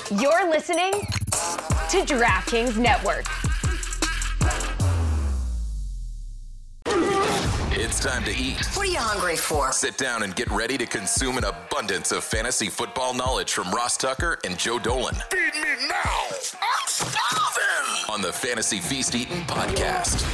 You're listening to DraftKings Network. It's time to eat. What are you hungry for? Sit down and get ready to consume an abundance of fantasy football knowledge from Ross Tucker and Joe Dolan. Feed me now. I'm starving. On the Fantasy Feast Eatin' podcast.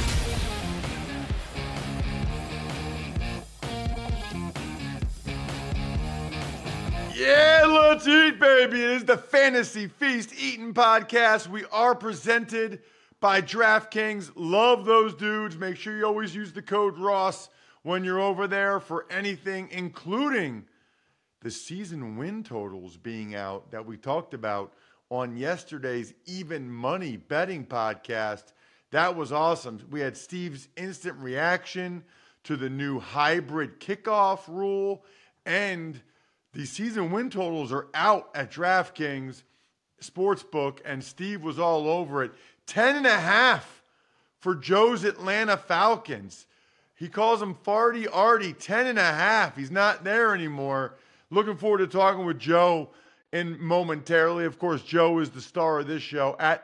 Yeah, let's eat, baby. It is the Fantasy Feast Eatin' podcast. We are presented by DraftKings. Love those dudes. Make sure you always use the code Ross when you're over there for anything, including the season win totals being out that we talked about on yesterday's Even Money betting podcast. That was awesome. We had Steve's instant reaction to the new hybrid kickoff rule, and the season win totals are out at DraftKings Sportsbook, and Steve was all over it. 10.5 for Joe's Atlanta Falcons. He calls them Farty Arty, 10.5. He's not there anymore. Looking forward to talking with Joe in momentarily. Of course, Joe is the star of this show at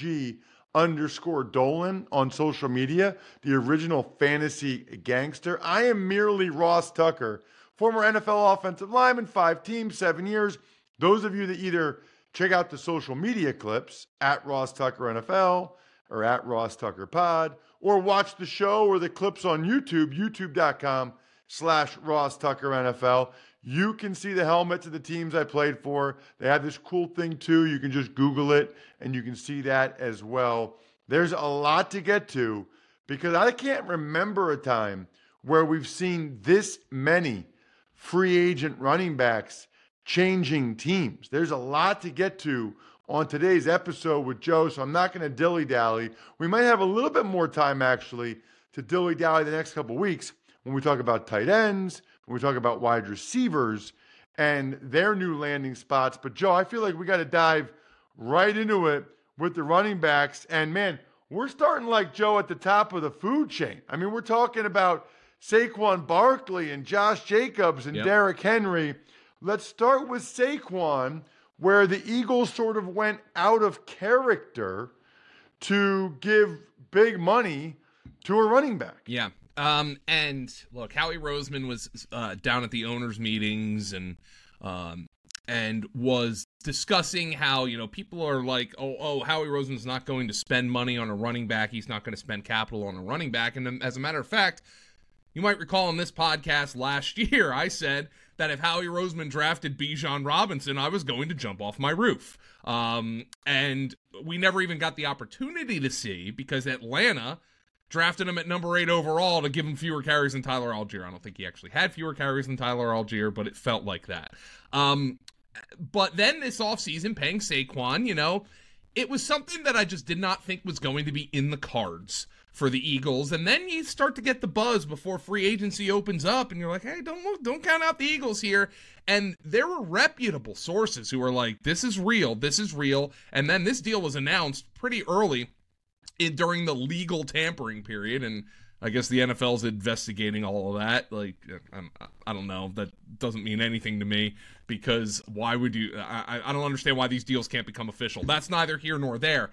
FG_Dolan on social media, the original fantasy gangster. I am merely Ross Tucker, former NFL offensive lineman, 5 teams, 7 years. Those of you that either check out the social media clips at Ross Tucker NFL or at Ross Tucker Pod, or watch the show or the clips on YouTube, youtube.com/Ross Tucker NFL. You can see the helmets of the teams I played for. They have this cool thing too. You can just Google it and you can see that as well. There's a lot to get to because I can't remember a time where we've seen this many free agent running backs changing teams. There's a lot to get to on today's episode with Joe, so I'm not going to dilly-dally. We might have a little bit more time, actually, to dilly-dally the next couple weeks when we talk about tight ends, when we talk about wide receivers and their new landing spots. But, Joe, I feel like we got to dive right into it with the running backs. And, man, we're starting like Joe at the top of the food chain. I mean, we're talking about Saquon Barkley and Josh Jacobs and Derrick Henry. Let's start with Saquon, where the Eagles sort of went out of character to give big money to a running back. Yeah. And look, Howie Roseman was down at the owners' meetings and was discussing how, you know, people are like, oh, Howie Roseman's not going to spend money on a running back. He's not going to spend capital on a running back. And as a matter of fact, you might recall on this podcast last year, I said that if Howie Roseman drafted Bijan Robinson, I was going to jump off my roof. And we never even got the opportunity to see because Atlanta drafted him at number 8 overall to give him fewer carries than Tyler Algier. I don't think he actually had fewer carries than Tyler Algier, but it felt like that. But then this offseason, paying Saquon, you know, it was something that I just did not think was going to be in the cards for the Eagles. And then you start to get the buzz before free agency opens up, and you're like, hey, don't count out the Eagles here. And there were reputable sources who were like, this is real. And then this deal was announced pretty early during the legal tampering period, and I guess the NFL's investigating all of that. Like, I don't know. That doesn't mean anything to me because why would you? I don't understand why these deals can't become official. That's neither here nor there.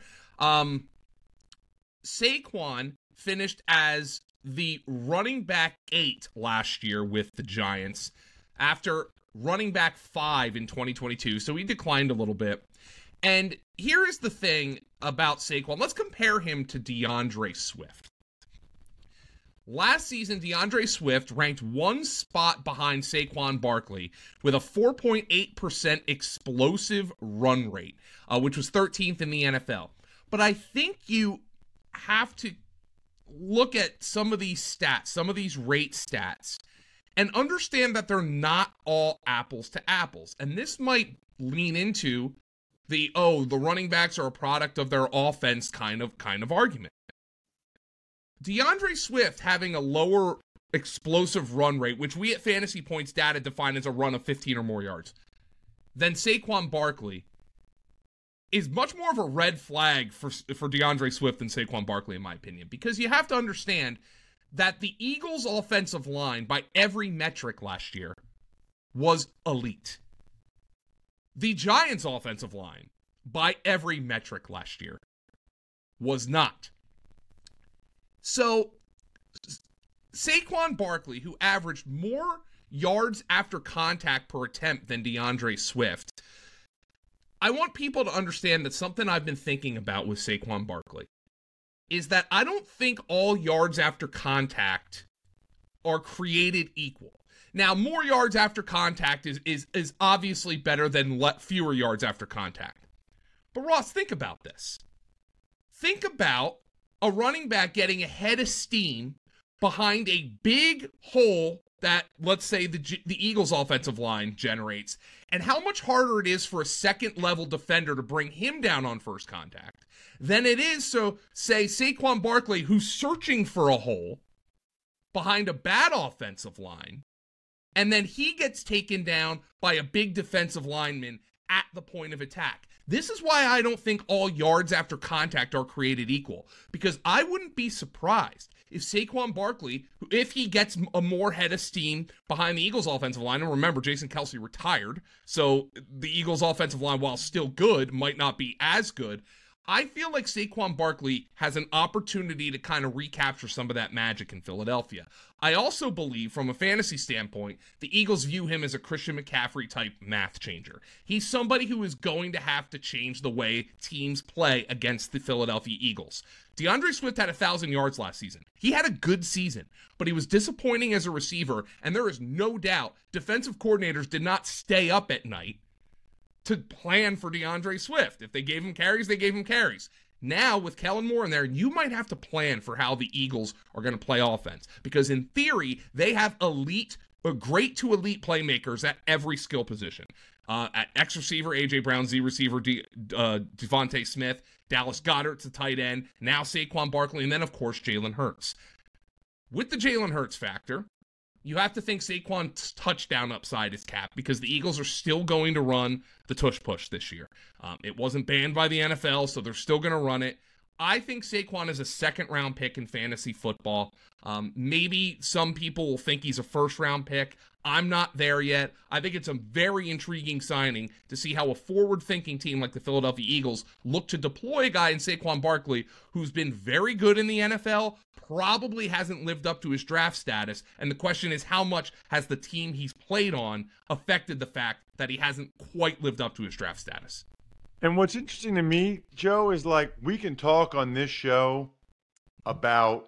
Saquon finished as the running back 8 last year with the Giants after running back 5 in 2022, so he declined a little bit. And here is the thing about Saquon. Let's compare him to DeAndre Swift. Last season, DeAndre Swift ranked one spot behind Saquon Barkley with a 4.8% explosive run rate, which was 13th in the NFL. But I think you have to look at some of these stats, some of these rate stats, and understand that they're not all apples to apples. And this might lean into the running backs are a product of their offense kind of argument. DeAndre Swift having a lower explosive run rate, which we at Fantasy Points Data define as a run of 15 or more yards, than Saquon Barkley is much more of a red flag for DeAndre Swift than Saquon Barkley, in my opinion, because you have to understand that the Eagles' offensive line, by every metric last year, was elite. The Giants' offensive line by every metric last year. Was not. So, Saquon Barkley, who averaged more yards after contact per attempt than DeAndre Swift, I want people to understand that something I've been thinking about with Saquon Barkley is that I don't think all yards after contact are created equal. Now, more yards after contact is obviously better than fewer yards after contact. But Ross, think about this. Think about a running back getting a head of steam behind a big hole that, let's say, the Eagles' offensive line generates, and how much harder it is for a second-level defender to bring him down on first contact than it is, so, say, Saquon Barkley, who's searching for a hole behind a bad offensive line, and then he gets taken down by a big defensive lineman at the point of attack. This is why I don't think all yards after contact are created equal, because I wouldn't be surprised if Saquon Barkley, if he gets a more head of steam behind the Eagles offensive line, and remember, Jason Kelce retired, so the Eagles offensive line, while still good, might not be as good. I feel like Saquon Barkley has an opportunity to kind of recapture some of that magic in Philadelphia. I also believe, from a fantasy standpoint, the Eagles view him as a Christian McCaffrey type math changer. He's somebody who is going to have to change the way teams play against the Philadelphia Eagles. DeAndre Swift had 1,000 yards last season. He had a good season, but he was disappointing as a receiver, and there is no doubt defensive coordinators did not stay up at night to plan for DeAndre Swift. If they gave him carries, they gave him carries. Now, with Kellen Moore in there, you might have to plan for how the Eagles are going to play offense. Because in theory, they have great to elite playmakers at every skill position. At X receiver, A.J. Brown, Z receiver, Devontae Smith, Dallas Goedert's a tight end, now Saquon Barkley, and then, of course, Jalen Hurts. With the Jalen Hurts factor, you have to think Saquon's touchdown upside is capped because the Eagles are still going to run the tush-push this year. It wasn't banned by the NFL, so they're still going to run it. I think Saquon is a second-round pick in fantasy football. Maybe some people will think he's a first-round pick. I'm not there yet. I think it's a very intriguing signing to see how a forward-thinking team like the Philadelphia Eagles look to deploy a guy in Saquon Barkley who's been very good in the NFL, probably hasn't lived up to his draft status, and the question is how much has the team he's played on affected the fact that he hasn't quite lived up to his draft status. And what's interesting to me, Joe, is like we can talk on this show about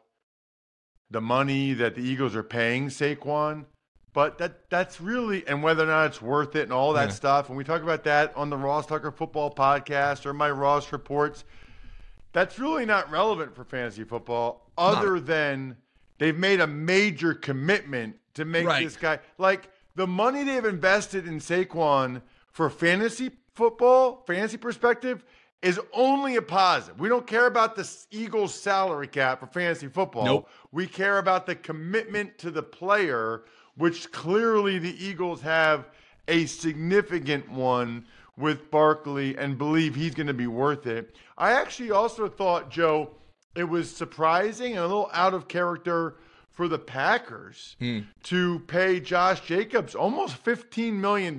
the money that the Eagles are paying Saquon, but that's really, and whether or not it's worth it and all that stuff. And we talk about that on the Ross Tucker Football Podcast or my Ross Reports. That's really not relevant for fantasy football other than they've made a major commitment to make this guy, like the money they've invested in Saquon for fantasy football, fantasy perspective, is only a positive. We don't care about the Eagles salary cap for fantasy football. Nope. We care about the commitment to the player, which clearly the Eagles have a significant one with Barkley and believe he's going to be worth it. I actually also thought, Joe, it was surprising and a little out of character for the Packers to pay Josh Jacobs almost $15 million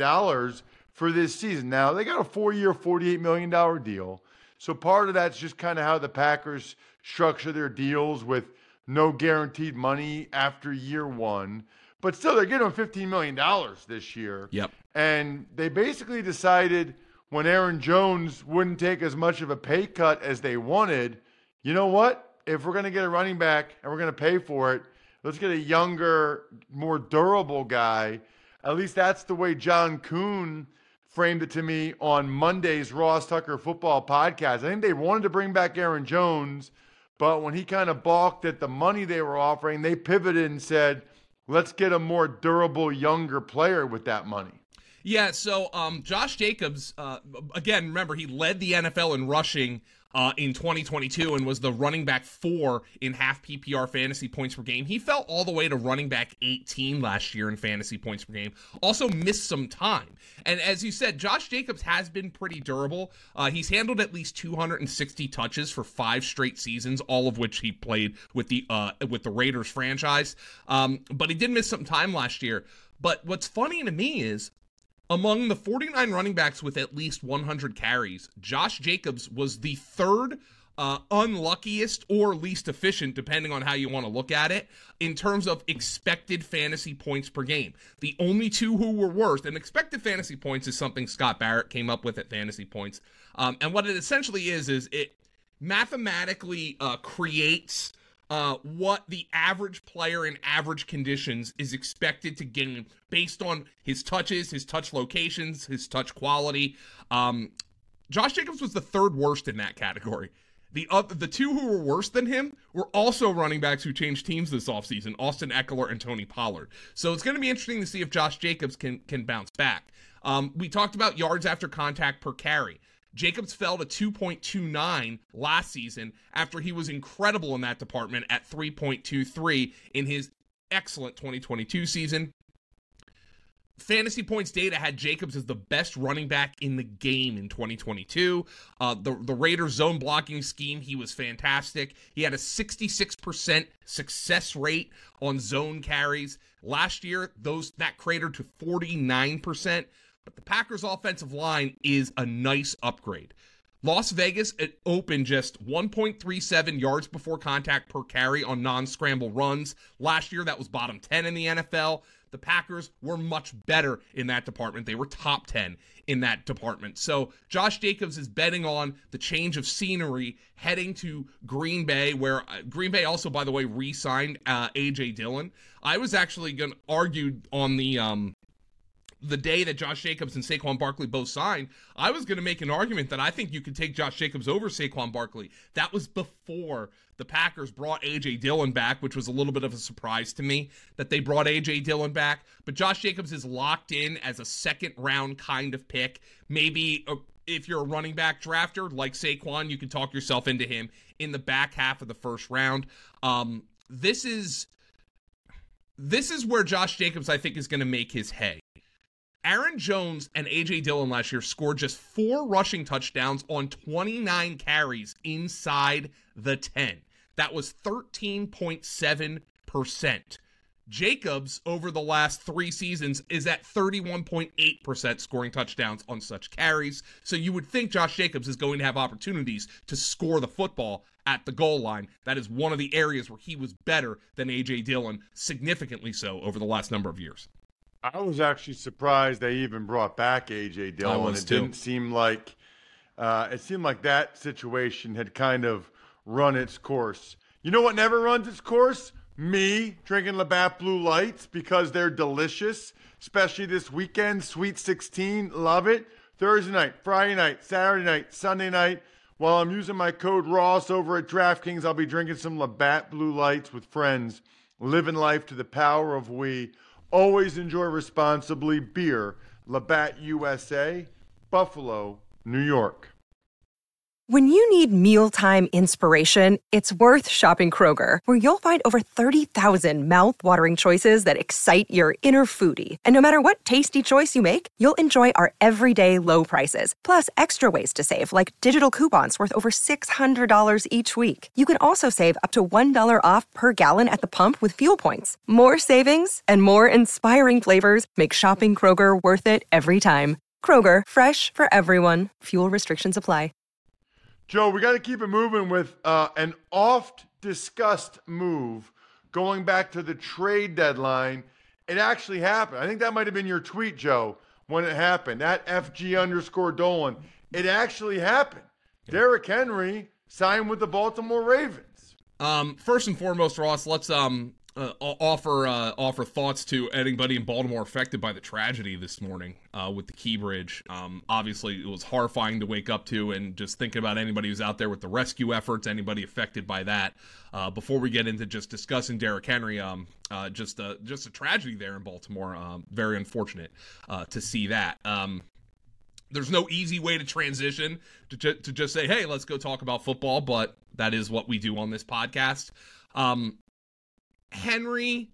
for this season. Now, they got a 4-year, $48 million deal. So part of that's just kind of how the Packers structure their deals with no guaranteed money after year one. But still, they're getting him $15 million this year. Yep. And they basically decided when Aaron Jones wouldn't take as much of a pay cut as they wanted, you know what? If we're going to get a running back and we're going to pay for it, let's get a younger, more durable guy. At least that's the way John Kuhn framed it to me on Monday's Ross Tucker Football Podcast. I think they wanted to bring back Aaron Jones, but when he kind of balked at the money they were offering, they pivoted and said, let's get a more durable, younger player with that money. Yeah, so Josh Jacobs, again, remember, he led the NFL in rushing in 2022 and was the running back 4 in half PPR fantasy points per game. He fell all the way to running back 18 last year in fantasy points per game. Also missed some time. And as you said, Josh Jacobs has been pretty durable. He's handled at least 260 touches for 5 straight seasons, all of which he played with the Raiders franchise. But he did miss some time last year. But what's funny to me is, Among the 49 running backs with at least 100 carries, Josh Jacobs was the third unluckiest or least efficient, depending on how you want to look at it, in terms of expected fantasy points per game. The only two who were worse, and expected fantasy points is something Scott Barrett came up with at Fantasy Points. And what it essentially is it mathematically creates what the average player in average conditions is expected to gain based on his touches, his touch locations, his touch quality. Josh Jacobs was the third worst in that category. The two who were worse than him were also running backs who changed teams this offseason, Austin Eckler and Tony Pollard. So it's going to be interesting to see if Josh Jacobs can bounce back. We talked about yards after contact per carry. Jacobs fell to 2.29 last season after he was incredible in that department at 3.23 in his excellent 2022 season. Fantasy Points data had Jacobs as the best running back in the game in 2022. The Raiders zone blocking scheme, he was fantastic. He had a 66% success rate on zone carries. Last year, that cratered to 49%. But the Packers' offensive line is a nice upgrade. Las Vegas opened just 1.37 yards before contact per carry on non-scramble runs. Last year, that was bottom 10 in the NFL. The Packers were much better in that department. They were top 10 in that department. So Josh Jacobs is betting on the change of scenery heading to Green Bay, where Green Bay also, by the way, re-signed A.J. Dillon. I was actually going to argue on the day that Josh Jacobs and Saquon Barkley both signed, I was going to make an argument that I think you could take Josh Jacobs over Saquon Barkley. That was before the Packers brought A.J. Dillon back, which was a little bit of a surprise to me that they brought A.J. Dillon back. But Josh Jacobs is locked in as a second-round kind of pick. Maybe if you're a running back drafter like Saquon, you can talk yourself into him in the back half of the first round. This is where Josh Jacobs, I think, is going to make his hay. Aaron Jones and A.J. Dillon last year scored just 4 rushing touchdowns on 29 carries inside the 10. That was 13.7%. Jacobs, over the last 3 seasons, is at 31.8% scoring touchdowns on such carries. So you would think Josh Jacobs is going to have opportunities to score the football at the goal line. That is one of the areas where he was better than A.J. Dillon, significantly so over the last number of years. I was actually surprised they even brought back A.J. Dillon. I was too. Didn't seem like it seemed like that situation had kind of run its course. You know what never runs its course? Me drinking Labatt Blue Lights because they're delicious, especially this weekend. Sweet 16, love it. Thursday night, Friday night, Saturday night, Sunday night. While I'm using my code Ross over at DraftKings, I'll be drinking some Labatt Blue Lights with friends, living life to the power of we. Always enjoy responsibly. Beer, Labatt USA, Buffalo, New York. When you need mealtime inspiration, it's worth shopping Kroger, where you'll find over 30,000 mouth-watering choices that excite your inner foodie. And no matter what tasty choice you make, you'll enjoy our everyday low prices, plus extra ways to save, like digital coupons worth over $600 each week. You can also save up to $1 off per gallon at the pump with fuel points. More savings and more inspiring flavors make shopping Kroger worth it every time. Kroger, fresh for everyone. Fuel restrictions apply. Joe, we got to keep it moving with an oft-discussed move going back to the trade deadline. It actually happened. I think that might have been your tweet, Joe, when it happened. That FG_Dolan. It actually happened. Derrick Henry signed with the Baltimore Ravens. First and foremost, Ross, let's offer thoughts to anybody in Baltimore affected by the tragedy this morning with the Key Bridge. Obviously, it was horrifying to wake up to, and just thinking about anybody who's out there with the rescue efforts, anybody affected by that. Before we get into just discussing Derrick Henry, just a tragedy there in Baltimore. Very unfortunate to see that. There's no easy way to transition to just say, hey, let's go talk about football, but that is what we do on this podcast. Henry,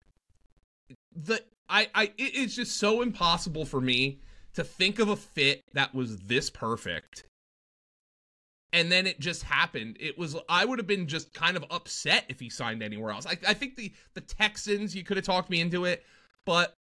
it's just so impossible for me to think of a fit that was this perfect. And then it just happened. I would have been just kind of upset if he signed anywhere else. I think the Texans, you could have talked me into it, but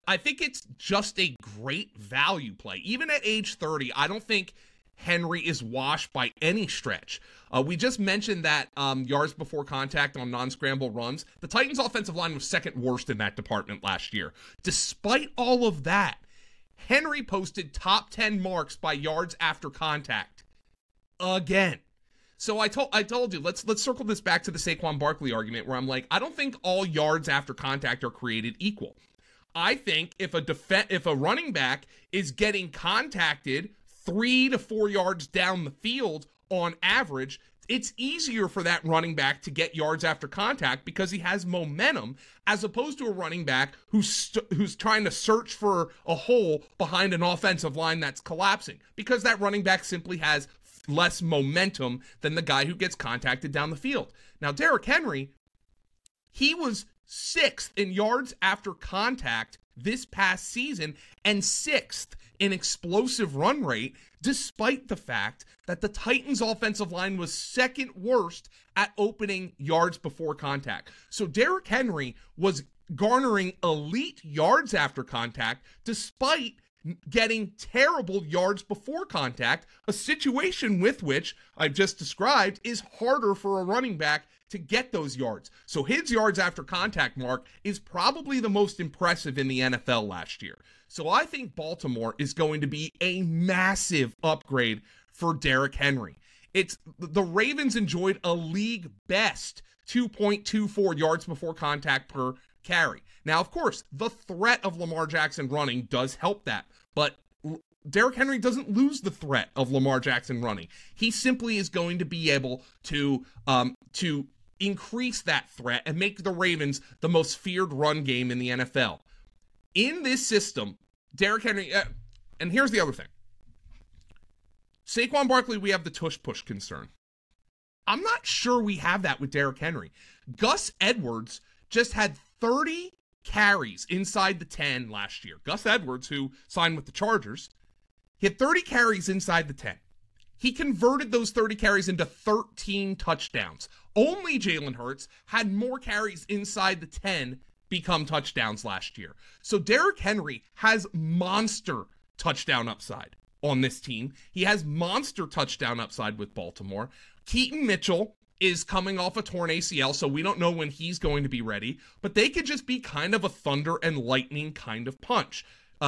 I think it's just a great value play. Even at age 30, I don't think Henry is washed by any stretch. We just mentioned that yards before contact on non-scramble runs. The Titans' offensive line was second worst in that department last year. Despite all of that, Henry posted top 10 marks by yards after contact. Again. So I told you, let's circle this back to the Saquon Barkley argument where I'm like, I don't think all yards after contact are created equal. I think if a running back is getting contacted 3 to 4 yards down the field on average, it's easier for that running back to get yards after contact because he has momentum, as opposed to a running back who's trying to search for a hole behind an offensive line that's collapsing, because that running back simply has less momentum than the guy who gets contacted down the field. Now, Derrick Henry, he was 6th in yards after contact this past season and 6th in explosive run rate, despite the fact that the Titans' offensive line was second worst at opening yards before contact. So Derrick Henry was garnering elite yards after contact despite getting terrible yards before contact, a situation with which I've just described is harder for a running back to get those yards. So his yards after contact mark is probably the most impressive in the NFL last year. So I think Baltimore is going to be a massive upgrade for Derrick Henry. The Ravens enjoyed a league best 2.24 yards before contact per carry. Now, of course, the threat of Lamar Jackson running does help that, but Derrick Henry doesn't lose the threat of Lamar Jackson running. He simply is going to be able to increase that threat and make the Ravens the most feared run game in the NFL. In this system, Derrick Henry, and here's the other thing. Saquon Barkley, we have the tush-push concern. I'm not sure we have that with Derrick Henry. Gus Edwards just had 30 carries inside the 10 last year. Gus Edwards, who signed with the Chargers, he had 30 carries inside the 10. He converted those 30 carries into 13 touchdowns. Only Jalen Hurts had more carries inside the 10 become touchdowns last year. So Derrick Henry has monster touchdown upside on this team. He has monster touchdown upside with Baltimore. Keaton Mitchell is coming off a torn ACL, so we don't know when he's going to be ready, but they could just be kind of a thunder and lightning kind of punch.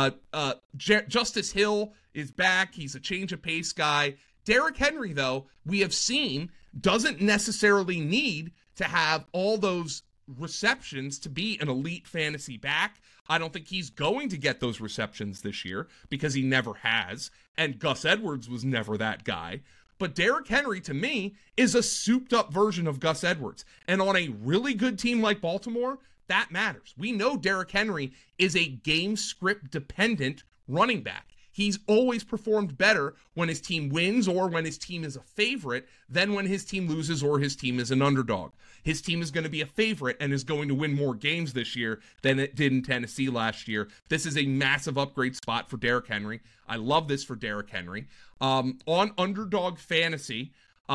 Justice Hill is back. He's a change of pace guy. Derrick Henry, though, we have seen, doesn't necessarily need to have all those receptions to be an elite fantasy back. I don't think he's going to get those receptions this year because he never has, and Gus Edwards was never that guy. But Derrick Henry, to me, is a souped-up version of Gus Edwards. And on a really good team like Baltimore, that matters. We know Derrick Henry is a game script-dependent running back. He's always performed better when his team wins or when his team is a favorite than when his team loses or his team is an underdog. His team is going to be a favorite and is going to win more games this year than it did in Tennessee last year. This is a massive upgrade spot for Derrick Henry. I love this for Derrick Henry. On Underdog Fantasy,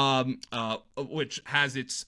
which has its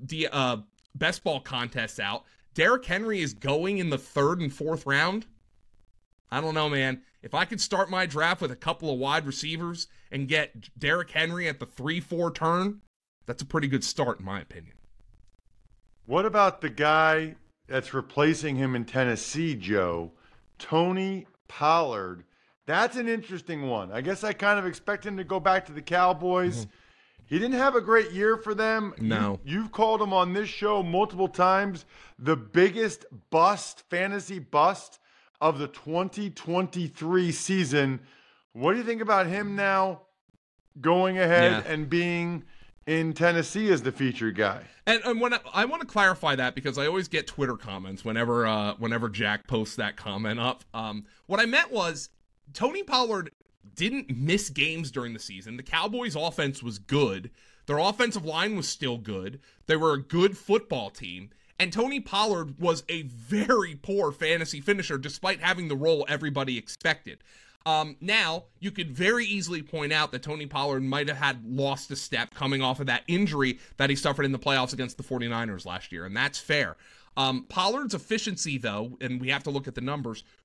best ball contests out, Derrick Henry is going in the 3rd and 4th round. I don't know, man. If I could start my draft with a couple of wide receivers and get Derrick Henry at the 3-4 turn, that's a pretty good start in my opinion. What about the guy that's replacing him in Tennessee, Joe? Tony Pollard. That's an interesting one. I guess I kind of expect him to go back to the Cowboys. Mm-hmm. He didn't have a great year for them. No. You've called him on this show multiple times the biggest bust, fantasy bust of the 2023 season. What do you think about him now going ahead and being in Tennessee as the featured guy? And when I want to clarify that because I always get Twitter comments whenever Jack posts that comment up. What I meant was Tony Pollard didn't miss games during the season. The Cowboys' offense was good. Their offensive line was still good. They were a good football team. And Tony Pollard was a very poor fantasy finisher despite having the role everybody expected. Now, you could very easily point out that Tony Pollard might have had lost a step coming off of that injury that he suffered in the playoffs against the 49ers last year, and that's fair. Pollard's efficiency, though, and we have to look at the numbers,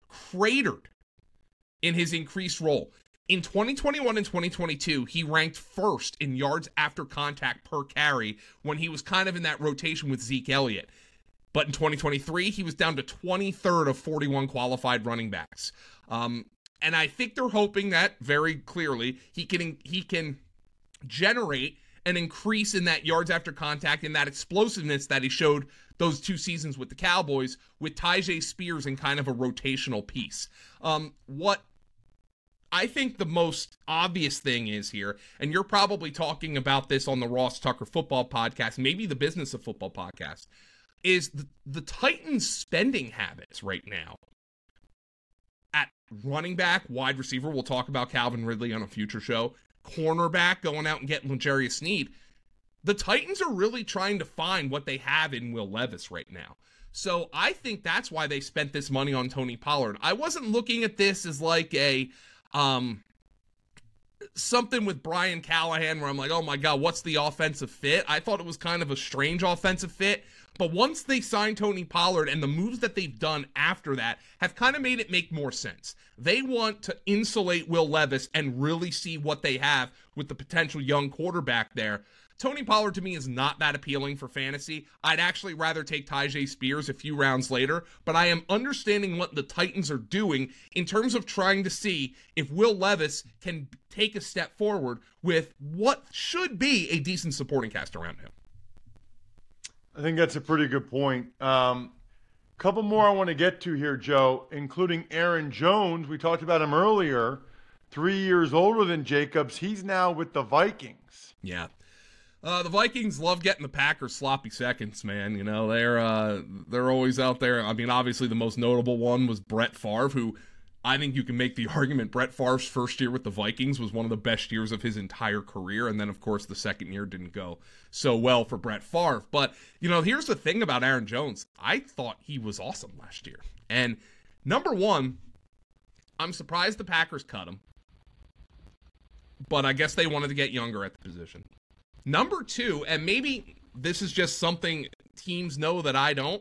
cratered in his increased role. In 2021 and 2022, he ranked first in yards after contact per carry when he was kind of in that rotation with Zeke Elliott. But in 2023, he was down to 23rd of 41 qualified running backs. And I think they're hoping that very clearly he can generate an increase in that yards after contact and that explosiveness that he showed those 2 seasons with the Cowboys with Tyjae Spears in kind of a rotational piece. What I think the most obvious thing is here, and you're probably talking about this on the Ross Tucker Football Podcast, maybe the Business of Football Podcast, is the Titans' spending habits right now. At running back, wide receiver, we'll talk about Calvin Ridley on a future show, cornerback, going out and getting L'Jarius Sneed. The Titans are really trying to find what they have in Will Levis right now. So I think that's why they spent this money on Tony Pollard. I wasn't looking at this as like a something with Brian Callahan where I'm like, oh my God, what's the offensive fit? I thought it was kind of a strange offensive fit. But once they signed Tony Pollard and the moves that they've done after that have kind of made it make more sense. They want to insulate Will Levis and really see what they have with the potential young quarterback there. Tony Pollard to me is not that appealing for fantasy. I'd actually rather take Tyjae Spears a few rounds later, but I am understanding what the Titans are doing in terms of trying to see if Will Levis can take a step forward with what should be a decent supporting cast around him. I think that's a pretty good point. Couple more I want to get to here, Joe, including Aaron Jones. We talked about him earlier, 3 years older than Jacobs. He's now with the Vikings. Yeah. The Vikings love getting the Packers sloppy seconds, man. You know, they're always out there. I mean, obviously the most notable one was Brett Favre, who I think you can make the argument Brett Favre's first year with the Vikings was one of the best years of his entire career. And then, of course, the second year didn't go so well for Brett Favre. But, you know, here's the thing about Aaron Jones. I thought he was awesome last year. And number one, I'm surprised the Packers cut him. But I guess they wanted to get younger at the position. Number two, and maybe this is just something teams know that I don't,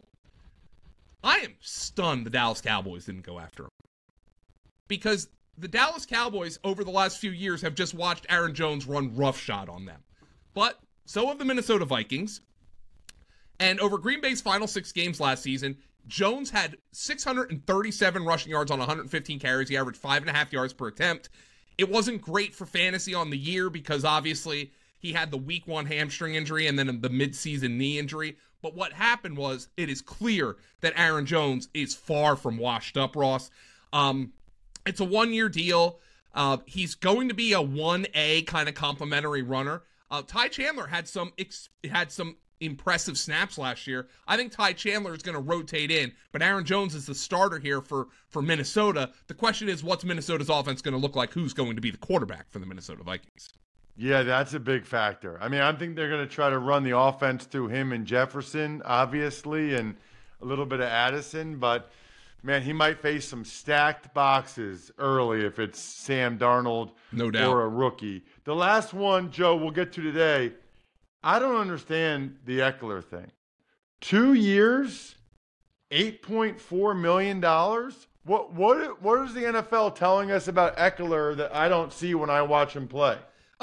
I am stunned the Dallas Cowboys didn't go after him. Because the Dallas Cowboys over the last few years have just watched Aaron Jones run roughshod on them. But so have the Minnesota Vikings. And over Green Bay's final 6 games last season, Jones had 637 rushing yards on 115 carries. He averaged 5.5 yards per attempt. It wasn't great for fantasy on the year because obviously he had the week 1 hamstring injury and then the midseason knee injury. But what happened was it is clear that Aaron Jones is far from washed up, Ross. It's a 1-year deal. He's going to be a 1A kind of complimentary runner. Ty Chandler had some impressive snaps last year. I think Ty Chandler is going to rotate in, but Aaron Jones is the starter here for Minnesota. The question is, what's Minnesota's offense going to look like? Who's going to be the quarterback for the Minnesota Vikings? Yeah, that's a big factor. I mean, I think they're going to try to run the offense through him and Jefferson, obviously, and a little bit of Addison, but man, he might face some stacked boxes early if it's Sam Darnold no doubt. Or a rookie. The last one, Joe, we'll get to today. I don't understand the Eckler thing. 2 years, $8.4 million. What is the NFL telling us about Eckler that I don't see when I watch him play?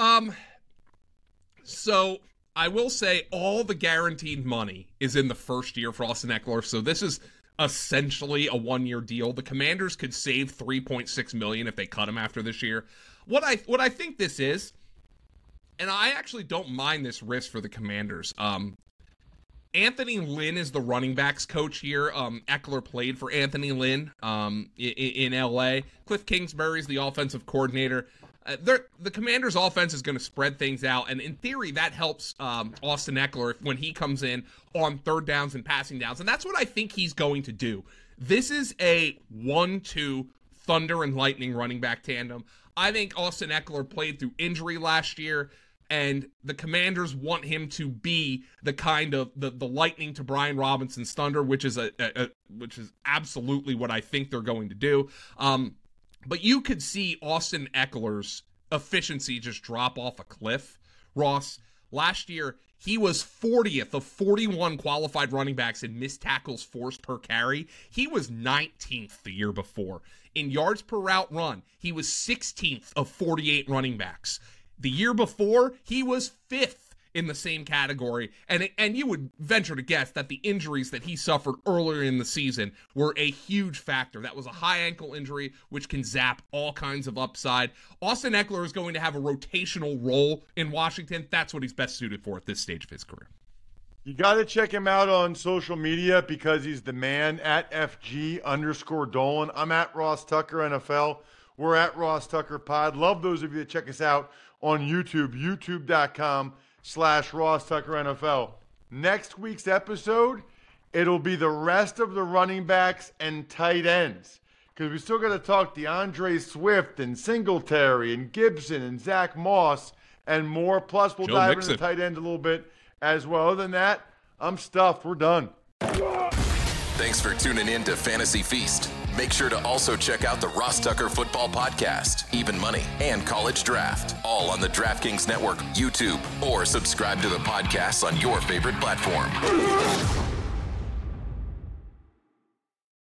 So I will say all the guaranteed money is in the first year for Austin Eckler. So this is essentially a 1-year deal. The Commanders could save $3.6 million if they cut him after this year. What I think this is, and I actually don't mind this risk for the Commanders. Anthony Lynn is the running backs coach here. Eckler played for Anthony Lynn in LA. Cliff Kingsbury is the offensive coordinator. The Commanders' offense is going to spread things out, and in theory, that helps Austin Eckler when he comes in on third downs and passing downs, and that's what I think he's going to do. This is a 1-2 Thunder and Lightning running back tandem. I think Austin Eckler played through injury last year, and the Commanders want him to be the kind of the Lightning to Brian Robinson's Thunder, which is which is absolutely what I think they're going to do. But you could see Austin Eckler's efficiency just drop off a cliff, Ross. Last year, he was 40th of 41 qualified running backs in missed tackles forced per carry. He was 19th the year before. In yards per route run, he was 16th of 48 running backs. The year before, he was 5th in the same category. And you would venture to guess that the injuries that he suffered earlier in the season were a huge factor. That was a high ankle injury, which can zap all kinds of upside. Austin Ekeler is going to have a rotational role in Washington. That's what he's best suited for at this stage of his career. You got to check him out on social media because he's the man at FG_Dolan. I'm at Ross Tucker NFL. We're at Ross Tucker Pod. Love those of you that check us out on YouTube, youtube.com/Ross Tucker NFL. Next week's episode, it'll be the rest of the running backs and tight ends because we still got to talk DeAndre Swift and Singletary and Gibson and Zach Moss and more. Plus, we'll dive into the tight end a little bit as well. Other than that, I'm stuffed. We're done. Thanks for tuning in to Fantasy Feast. Make sure to also check out the Ross Tucker Football Podcast, Even Money, and College Draft, all on the DraftKings Network, YouTube, or subscribe to the podcast on your favorite platform.